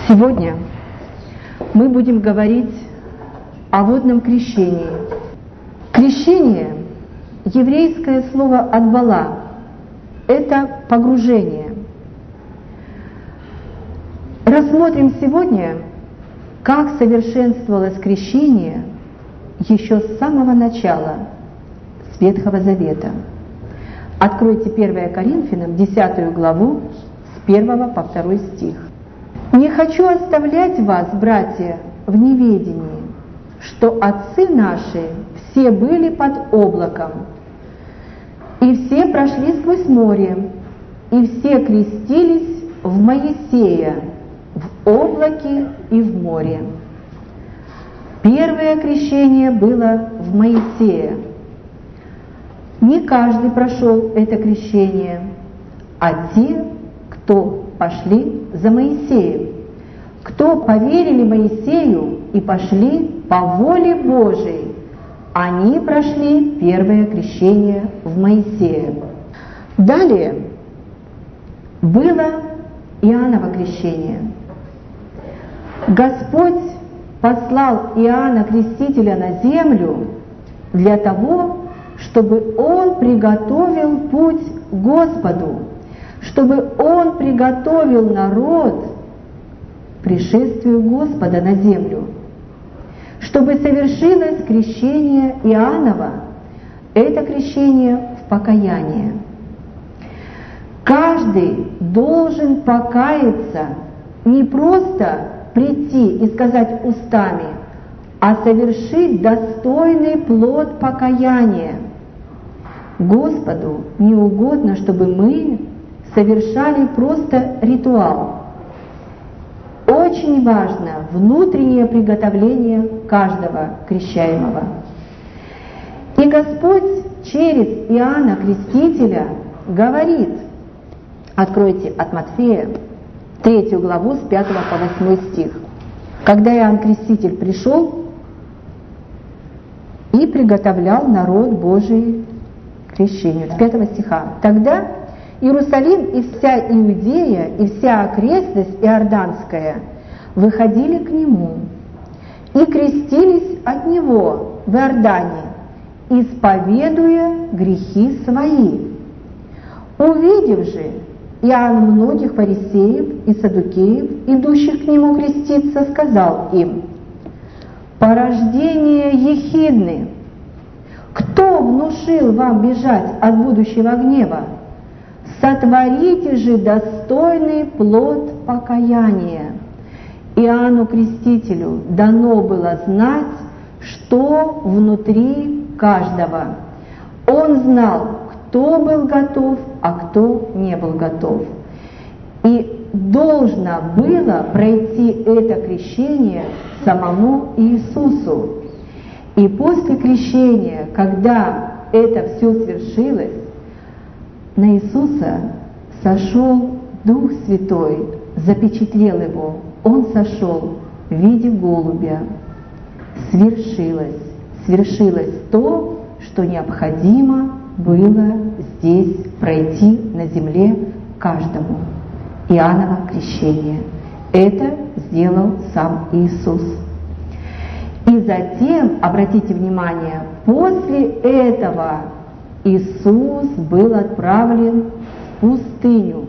Сегодня мы будем говорить о водном крещении. Крещение, еврейское слово «адбала», это погружение. Рассмотрим сегодня, как совершенствовалось крещение еще с самого начала, с Ветхого Завета. Откройте 1 Коринфянам, 10 главу, с 1 по 2 стих. «Не хочу оставлять вас, братья, в неведении, что отцы наши все были под облаком, и все прошли сквозь море, и все крестились в Моисея, в облаке и в море». Первое крещение было в Моисея. Не каждый прошел это крещение, а те, кто пошли за Моисеем, кто поверили Моисею и пошли по воле Божией, они прошли первое крещение в Моисея. Далее было Иоанново крещение. Господь послал Иоанна Крестителя на землю для того, чтобы он приготовил путь к Господу, чтобы он приготовил народ к пришествию Господа на землю, чтобы совершилось крещение Иоанново, это крещение в покаяние. Каждый должен покаяться, не просто прийти и сказать устами, а совершить достойный плод покаяния. Господу не угодно, чтобы мы совершали просто ритуал. Очень важно внутреннее приготовление каждого крещаемого. И Господь через Иоанна Крестителя говорит, откройте от Матфея 3 главу с 5 по 8 стих. Когда Иоанн Креститель пришел и приготовлял народ Божий к крещению. С 5 стиха. Тогда Иерусалим и вся Иудея, и вся окрестность Иорданская выходили к Нему и крестились от Него в Иордане, исповедуя грехи свои. Увидев же Иоанн многих фарисеев и саддукеев, идущих к Нему креститься, сказал им: «Порождение ехидны! Кто внушил вам бежать от будущего гнева? Сотворите же достойный плод покаяния». Иоанну Крестителю дано было знать, что внутри каждого. Он знал, кто был готов, а кто не был готов. И должно было пройти это крещение самому Иисусу. И после крещения, когда это все свершилось, на Иисуса сошел Дух Святой, запечатлел Его. Он сошел в виде голубя. Свершилось то, что необходимо было здесь пройти на земле каждому. Иоанново крещение. Это сделал сам Иисус. И затем, обратите внимание, после этого Иисус был отправлен в пустыню.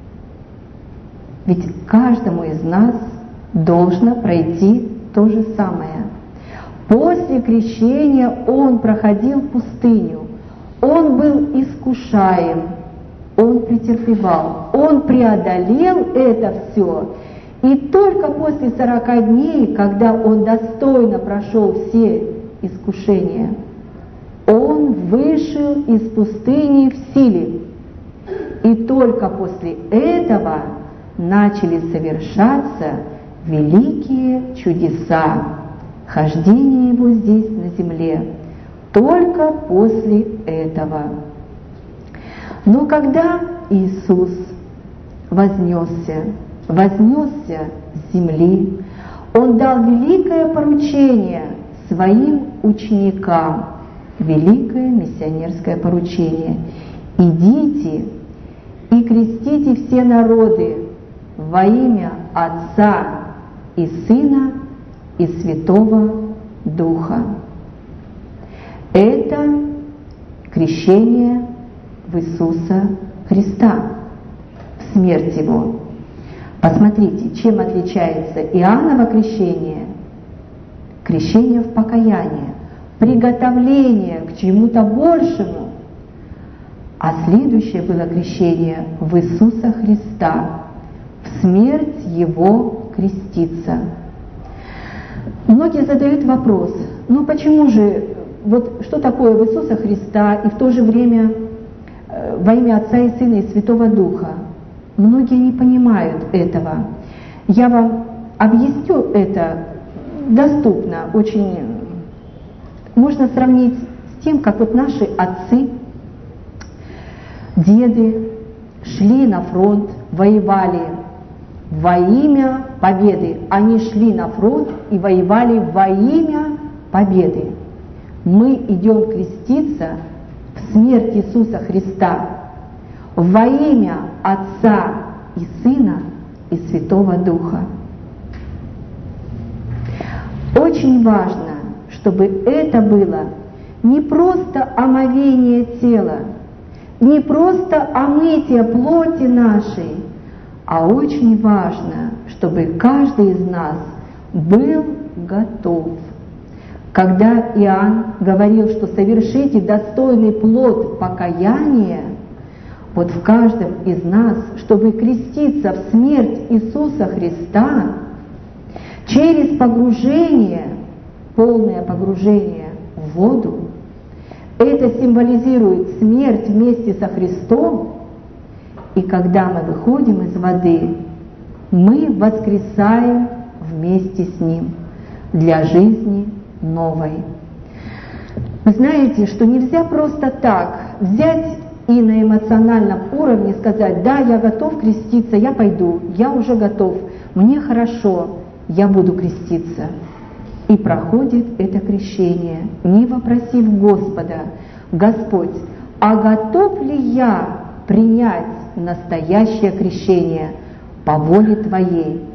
Ведь каждому из нас должно пройти то же самое. После крещения Он проходил пустыню. Он был искушаем, Он претерпевал, Он преодолел это все. И только после 40 дней, когда Он достойно прошел все искушения, Он вышел из пустыни в силе. И только после этого начали совершаться великие чудеса, хождение Его здесь на земле. Только после этого. Но когда Иисус вознесся с земли, Он дал великое поручение Своим ученикам, великое миссионерское поручение: «Идите и крестите все народы во имя Отца и Сына, и Святого Духа. Это крещение в Иисуса Христа, в смерть Его. Посмотрите, чем отличается Иоанново крещение, крещение в покаяние, приготовление к чему-то большему, а следующее было крещение в Иисуса Христа, в смерть Его креститься. Многие задают вопрос, ну почему же, вот что такое в Иисуса Христа и в то же время во имя Отца и Сына и Святого Духа? Многие не понимают этого. Я вам объясню это доступно, очень можно сравнить с тем, как вот наши отцы, деды шли на фронт, воевали во имя победы. Они шли на фронт и воевали во имя победы. Мы идем креститься в смерть Иисуса Христа во имя Отца и Сына и Святого Духа. Очень важно, чтобы это было не просто омовение тела, не просто омытие плоти нашей, а очень важно, чтобы каждый из нас был готов. Когда Иоанн говорил, что совершите достойный плод покаяния, вот в каждом из нас, чтобы креститься в смерть Иисуса Христа, через погружение, полное погружение в воду, это символизирует смерть вместе со Христом, и когда мы выходим из воды, мы воскресаем вместе с Ним для жизни новой. Вы знаете, что нельзя просто так взять и на эмоциональном уровне сказать: да, я готов креститься, я пойду, я уже готов, мне хорошо, я буду креститься. И проходит это крещение, не вопросив Господа: Господь, а готов ли я принять настоящее крещение по воле Твоей?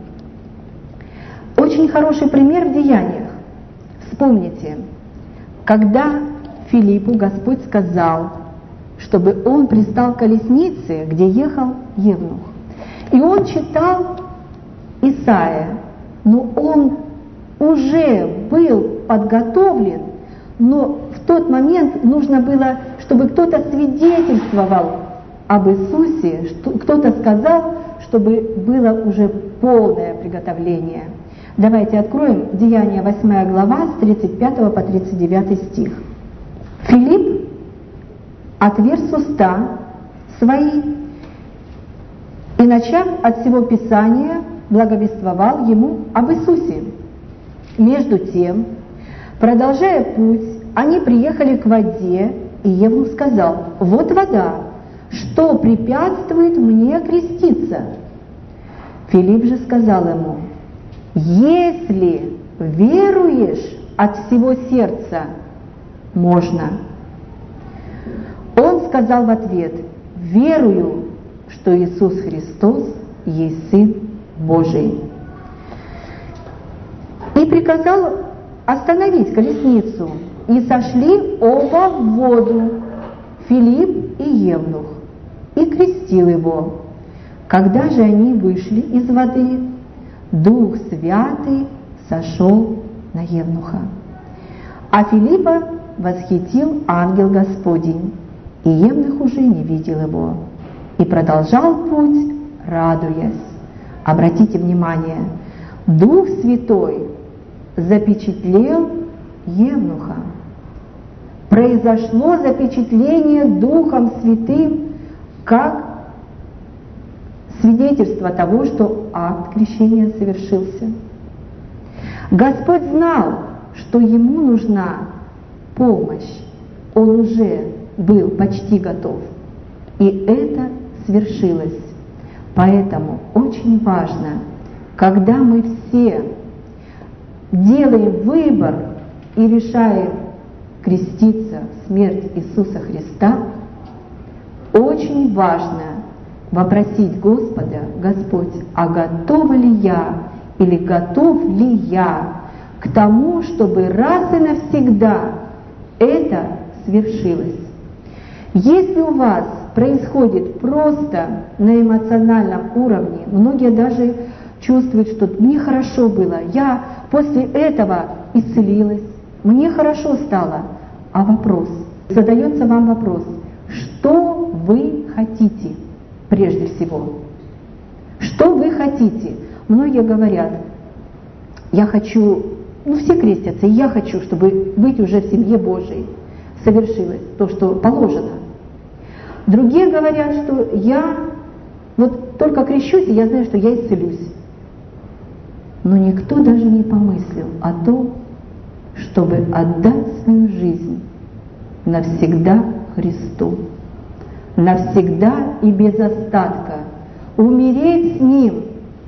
Очень хороший пример в Деяниях. Вспомните, когда Филиппу Господь сказал, чтобы он пристал к колеснице, где ехал евнух. И он читал Исаия, но он уже был подготовлен, но в тот момент нужно было, чтобы кто-то свидетельствовал об Иисусе, кто-то сказал, чтобы было уже полное приготовление. Давайте откроем Деяния 8 глава с 35 по 39 стих. Филипп отверз уста свои и, начав от всего Писания, благовествовал ему об Иисусе. Между тем, продолжая путь, они приехали к воде, и евнух сказал: «Вот вода, что препятствует мне креститься?» Филипп же сказал ему: «Если веруешь от всего сердца, можно». Он сказал в ответ: «Верую, что Иисус Христос есть Сын Божий». И приказал остановить колесницу, и сошли оба в воду, Филипп и евнух, и крестил его. Когда же они вышли из воды, Дух Святый сошел на евнуха. А Филиппа восхитил ангел Господень, и евнух уже не видел его, и продолжал путь, радуясь. Обратите внимание, Дух Святой запечатлел евнуха. Произошло запечатление Духом Святым как свидетельство того, что акт крещения совершился. Господь знал, что ему нужна помощь. Он уже был почти готов. И это свершилось. Поэтому очень важно, когда мы все делаем выбор и решаем креститься в смерть Иисуса Христа, очень важно вопросить Господа: Господь, а готова ли я или готов ли я к тому, чтобы раз и навсегда это свершилось. Если у вас происходит просто на эмоциональном уровне, многие даже чувствуют, что мне хорошо было, я после этого исцелилась, мне хорошо стало. А вопрос, задается вам вопрос, что вы хотите прежде всего? Что вы хотите? Многие говорят, я хочу, все крестятся, и я хочу, чтобы быть уже в семье Божией. Совершилось то, что положено. Другие говорят, что я вот только крещусь, и я знаю, что я исцелюсь. Но никто даже не помыслил о том, чтобы отдать свою жизнь навсегда Христу, навсегда и без остатка, умереть с Ним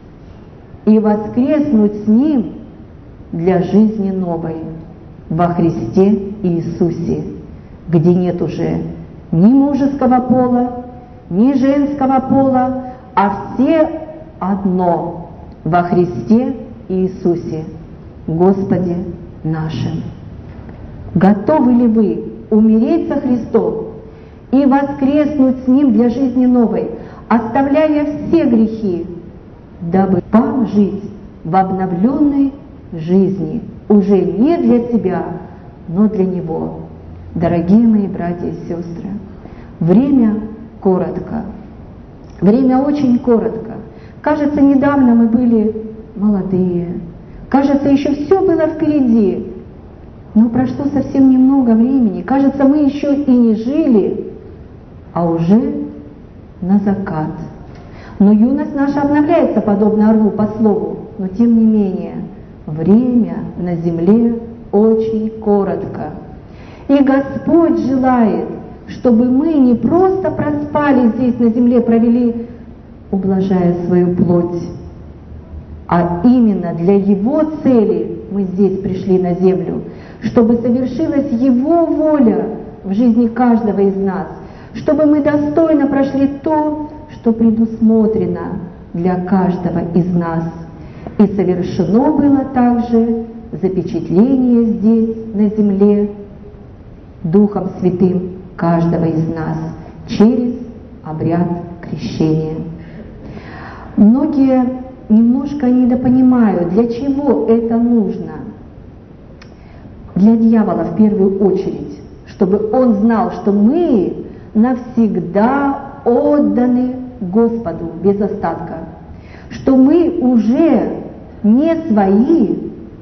и воскреснуть с Ним для жизни новой во Христе Иисусе, где нет уже ни мужеского пола, ни женского пола, а все одно во Христе Иисусе, Господе нашим. Готовы ли вы умереть со Христом и воскреснуть с Ним для жизни новой, оставляя все грехи, дабы вам жить в обновленной жизни, уже не для себя, но для Него? Дорогие мои братья и сестры, время коротко, время очень коротко. Кажется, недавно мы были молодые, кажется, еще все было впереди, но прошло совсем немного времени. Кажется, мы еще и не жили, а уже на закат. Но юность наша обновляется, подобно орлу по слову, но тем не менее, время на земле очень коротко. И Господь желает, чтобы мы не просто проспали здесь на земле, провели, ублажая свою плоть, а именно для Его цели мы здесь пришли на землю, чтобы совершилась Его воля в жизни каждого из нас, чтобы мы достойно прошли то, что предусмотрено для каждого из нас. И совершено было также запечатление здесь, на земле, Духом Святым каждого из нас через обряд крещения. Многие немножко недопонимают, для чего это нужно. Для дьявола в первую очередь, чтобы он знал, что мы навсегда отданы Господу без остатка, что мы уже не свои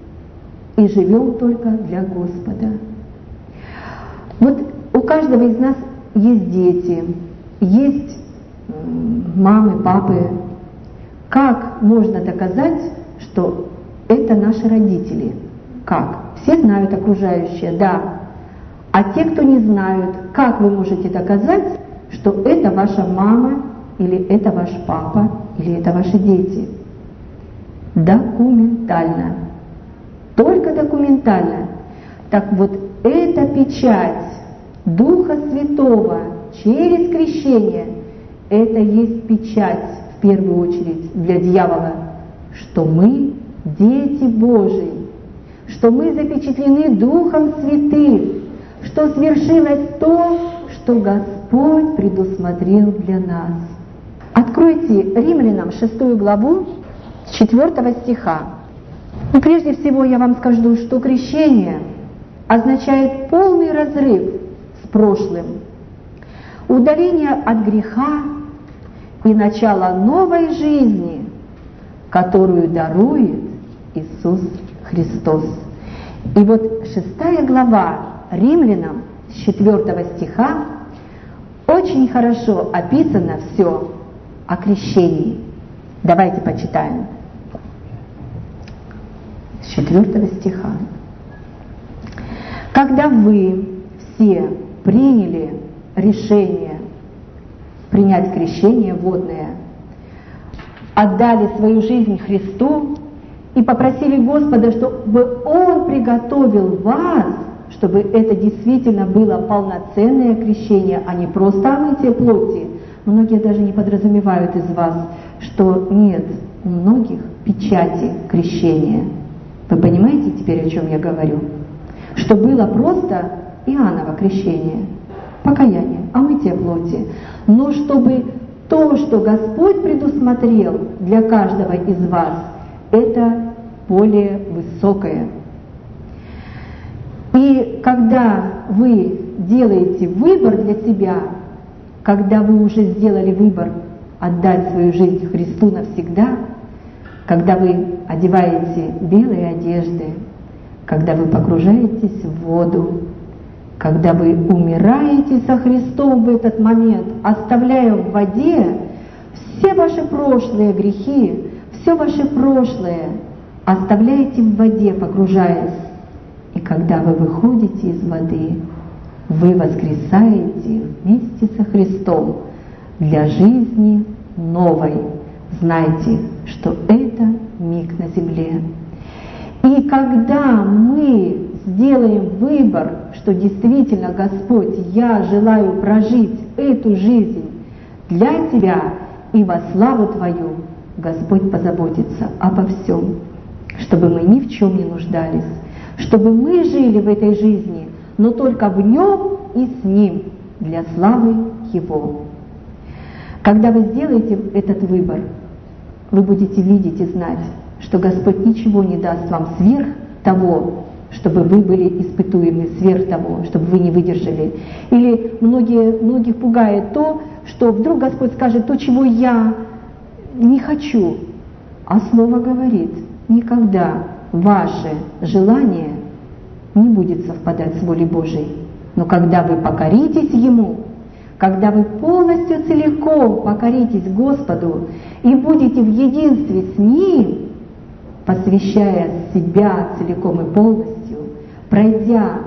и живем только для Господа. Вот у каждого из нас есть дети, есть мамы, папы. Как можно доказать, что это наши родители? Как? Все знают окружающие, да. А те, кто не знают, как вы можете доказать, что это ваша мама, или это ваш папа, или это ваши дети? Документально. Только документально. Так вот, эта печать Духа Святого через крещение, это есть печать в первую очередь для дьявола, что мы дети Божии, что мы запечатлены Духом Святым, что свершилось то, что Господь предусмотрел для нас. Откройте Римлянам 6 главу с 4 стиха. И прежде всего я вам скажу, что крещение означает полный разрыв с прошлым, удаление от греха и начало новой жизни, которую дарует Иисус Христос. И вот 6 глава Римлянам с 4 стиха очень хорошо описано все о крещении. Давайте почитаем. С 4 стиха. Когда вы все приняли решение принять крещение водное, отдали свою жизнь Христу и попросили Господа, чтобы Он приготовил вас, чтобы это действительно было полноценное крещение, а не просто омытие плоти. Многие даже не подразумевают из вас, что нет, многих печати крещения. Вы понимаете теперь, о чем я говорю? Что было просто Иоанново крещение, покаяние, омытие плоти. Но чтобы то, что Господь предусмотрел для каждого из вас, это более высокое. И когда вы делаете выбор для себя, когда вы уже сделали выбор отдать свою жизнь Христу навсегда, когда вы одеваете белые одежды, когда вы погружаетесь в воду, когда вы умираете со Христом в этот момент, оставляя в воде все ваши прошлые грехи, все ваше прошлое, оставляете в воде, погружаясь. И когда вы выходите из воды, вы воскресаете вместе со Христом для жизни новой. Знайте, что это миг на земле. И когда мы сделаем выбор, что действительно, Господь, я желаю прожить эту жизнь для Тебя и во славу Твою, Господь позаботится обо всем, чтобы мы ни в чем не нуждались, чтобы мы жили в этой жизни, но только в Нем и с Ним, для славы Его. Когда вы сделаете этот выбор, вы будете видеть и знать, что Господь ничего не даст вам сверх того, чтобы вы были испытуемы, сверх того, чтобы вы не выдержали. Или многих пугает то, что вдруг Господь скажет то, чего я не хочу. А Слово говорит, никогда ваше желание не будет совпадать с волей Божией. Но когда вы покоритесь Ему, когда вы полностью целиком покоритесь Господу и будете в единстве с Ним, посвящая себя целиком и полностью, пройдя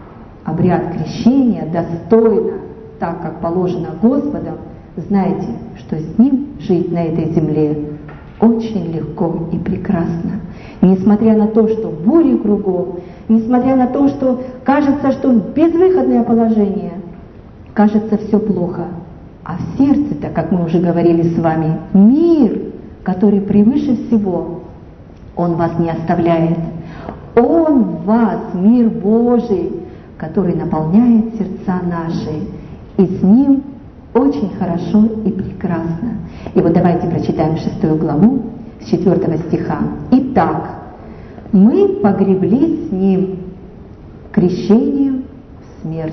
обряд крещения достойно, так как положено Господом, знайте, что с Ним жить на этой земле очень легко и прекрасно. Несмотря на то, что бури кругом, несмотря на то, что кажется, что безвыходное положение, кажется все плохо, а в сердце-то, как мы уже говорили с вами, мир, который превыше всего, Он вас не оставляет. Он в вас, мир Божий, который наполняет сердца наши, и с Ним очень хорошо и прекрасно. И вот давайте прочитаем 6 главу с 4 стиха. «Итак, мы погреблись с Ним крещением в смерть,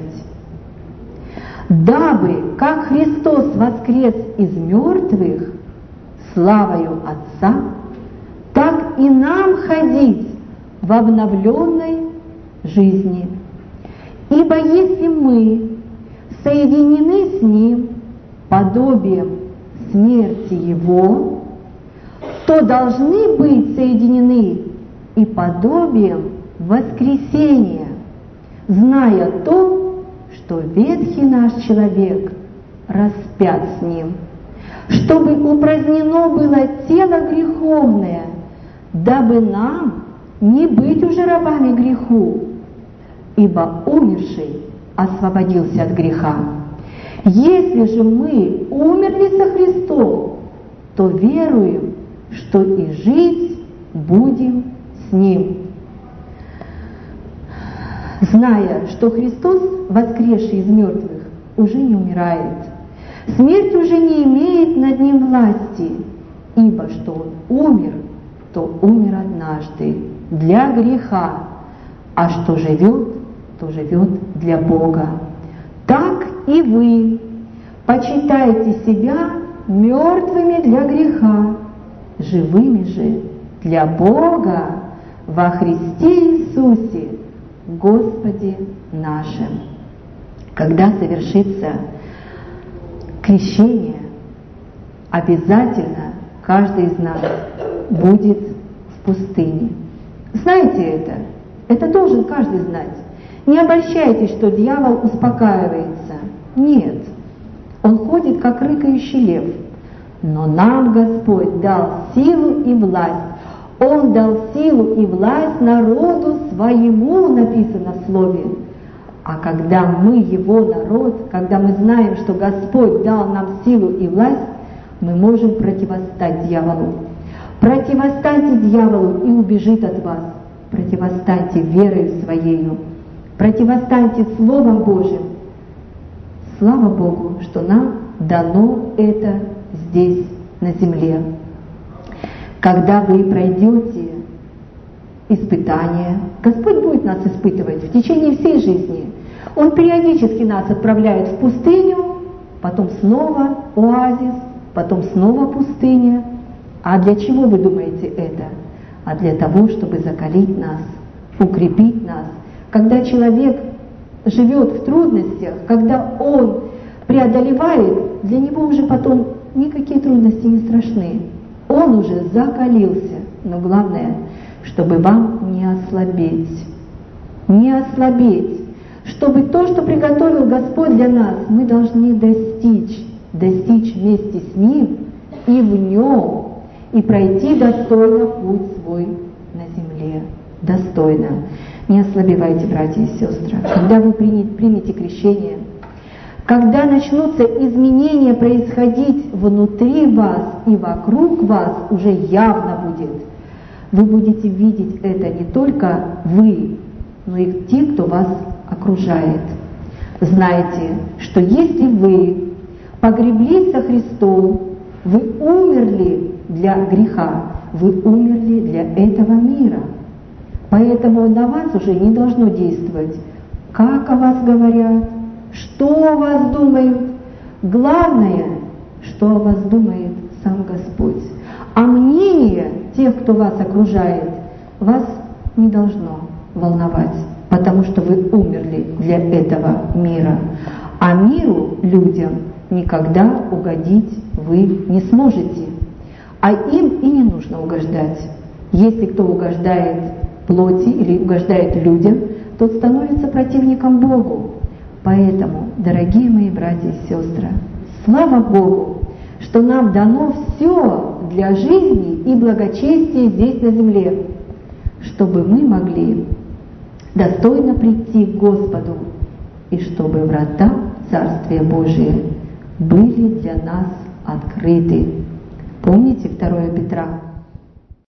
дабы, как Христос воскрес из мертвых славою Отца, так и нам ходить в обновленной жизни. Ибо если мы соединены с Ним подобием смерти Его, то должны быть соединены и подобием воскресения, зная то, что ветхий наш человек распят с Ним, чтобы упразднено было тело греховное, дабы нам не быть уже рабами греху, ибо умерший освободился от греха. Если же мы умерли со Христом, то веруем, что и жить будем с Ним. Зная, что Христос, воскресший из мертвых, уже не умирает, смерть уже не имеет над Ним власти, ибо что Он умер, то умер однажды для греха, а что живет, то живет для Бога. Так и вы почитайте себя мертвыми для греха, живыми же для Бога во Христе Иисусе, Господе нашим». Когда совершится крещение, обязательно каждый из нас будет в пустыне. Знаете это? Это должен каждый знать. Не обольщайтесь, что дьявол успокаивается. Нет, он ходит, как рыкающий лев. Но нам Господь дал силу и власть. Он дал силу и власть народу своему, написано в Слове. А когда мы Его народ, когда мы знаем, что Господь дал нам силу и власть, мы можем противостать дьяволу. Противостаньте дьяволу и убежит от вас. Противостаньте верою своею. Противостаньте Словом Божьим. Слава Богу, что нам дано это здесь, на земле. Когда вы пройдете испытания, Господь будет нас испытывать в течение всей жизни. Он периодически нас отправляет в пустыню, потом снова оазис, потом снова пустыня. А для чего вы думаете это? А для того, чтобы закалить нас, укрепить нас. Когда человек живет в трудностях, когда он преодолевает, для него уже потом никакие трудности не страшны. Он уже закалился. Но главное, чтобы вам не ослабеть. Не ослабеть. Чтобы то, что приготовил Господь для нас, мы должны достичь вместе с Ним и в Нем, и пройти достойно путь свой на земле. Достойно. Не ослабевайте, братья и сестры. Когда вы примете крещение, когда начнутся изменения происходить внутри вас и вокруг вас, уже явно будет. Вы будете видеть это не только вы, но и те, кто вас окружает. Знайте, что если вы погреблись со Христом, вы умерли для греха, вы умерли для этого мира. Поэтому на вас уже не должно действовать, как о вас говорят, что о вас думают. Главное, что о вас думает сам Господь. А мнение тех, кто вас окружает, вас не должно волновать, потому что вы умерли для этого мира. А миру, людям, никогда угодить вы не сможете. А им и не нужно угождать. Если кто угождает плоти или угождает людям, тот становится противником Богу. Поэтому, дорогие мои братья и сестры, слава Богу, что нам дано все для жизни и благочестия здесь на земле, чтобы мы могли достойно прийти к Господу, и чтобы врата Царствия Божия были для нас открыты. Помните 2 Петра